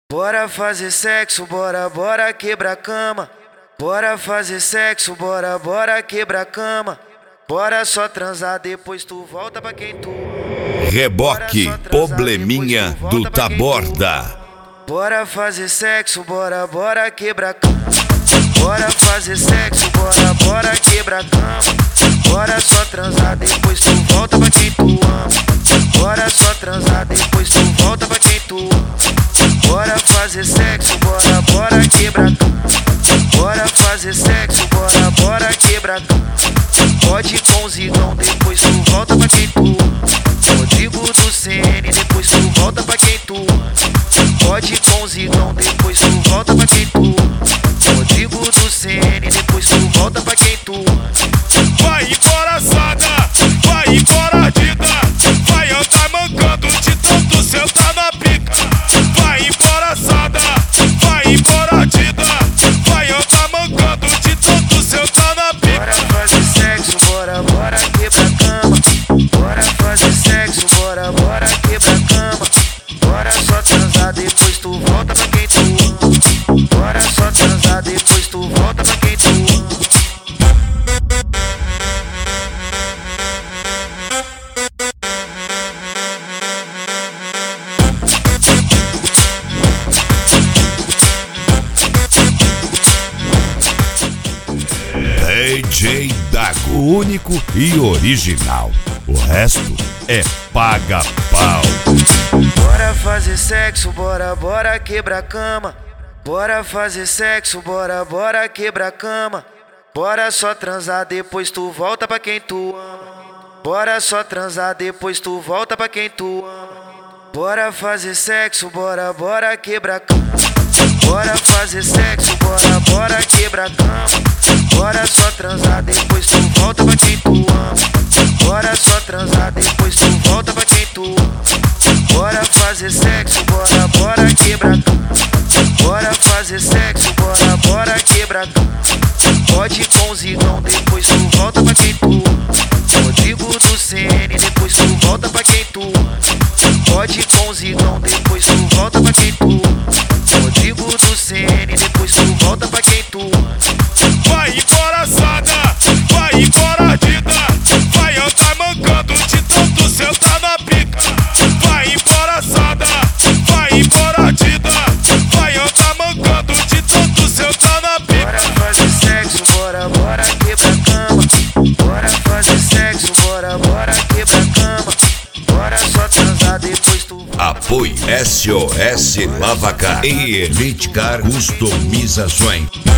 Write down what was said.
Bora fazer sexo, bora quebrar cama. Bora fazer sexo, bora quebrar cama. Bora só transar, depois tu volta pra quem tu ama. Reboque, probleminha do Taborda. Bora fazer sexo, bora quebrar cama. Bora fazer sexo, bora quebrar cama. Bora só transar, depois tu volta pra quem tu ama. Bora só transar, depois tu volta pra quem tu ama. Bora fazer sexo, bora quebrar cama. Bora fazer sexo, bora quebrar cama. Pode com o Zigão, depois tu volta pra quem tu ama. Rodrigo do CN, depois tu volta pra quem tu ama. Pode com o Zigão, depois tu volta pra quem tu ama. Rodrigo do CN, depois tu volta pra quem tu ama. Vai embora, vai embora, ardida. Vai andar mancando de tanto sentar na pica. Vai embora, vai embora, ardida. Vai andar mancando de tanto sentar na pica. Bora fazer sexo, bora quebrar cama. Bora fazer sexo, bora quebrar cama. Bora só transar, depois tu volta pra quem tu ama. Bora só transar, depois tu volta pra quem tu ama. DJ Dago, único e original. O resto é paga-pau. Bora fazer sexo, bora quebrar cama. Bora fazer sexo, bora quebrar cama. Bora só transar, depois tu volta pra quem tu ama. Bora só transar, depois tu volta pra quem tu ama. Bora fazer sexo, bora quebrar cama. Bora fazer sexo, bora quebrar cama. Bora só transar, depois tu volta pra quem tu ama. Bora só transar, depois tu volta pra quem tu ama. Bora fazer sexo, bora quebrar cama. Bora fazer sexo, bora quebrar cama. Pode com o Zigão, depois tu volta pra quem tu ama. Rodrigo do CN, depois tu volta pra quem tu ama. Pode com o Zigão, depois tu volta pra quem tu ama. Rodrigo do CN, depois tu volta pra quem tu ama. Vai embora, vai embora, ardida. Vai andar mancando de tanto sentar na pica. Vai embora, vai embora, ardida. Vai andar mancando de tanto sentar na pica. Bora fazer sexo, bora quebrar cama. Bora fazer sexo, bora quebrar cama. Bora só transar, depois tu volta. Apoio SOS Lavacar e Elite Car Customizações.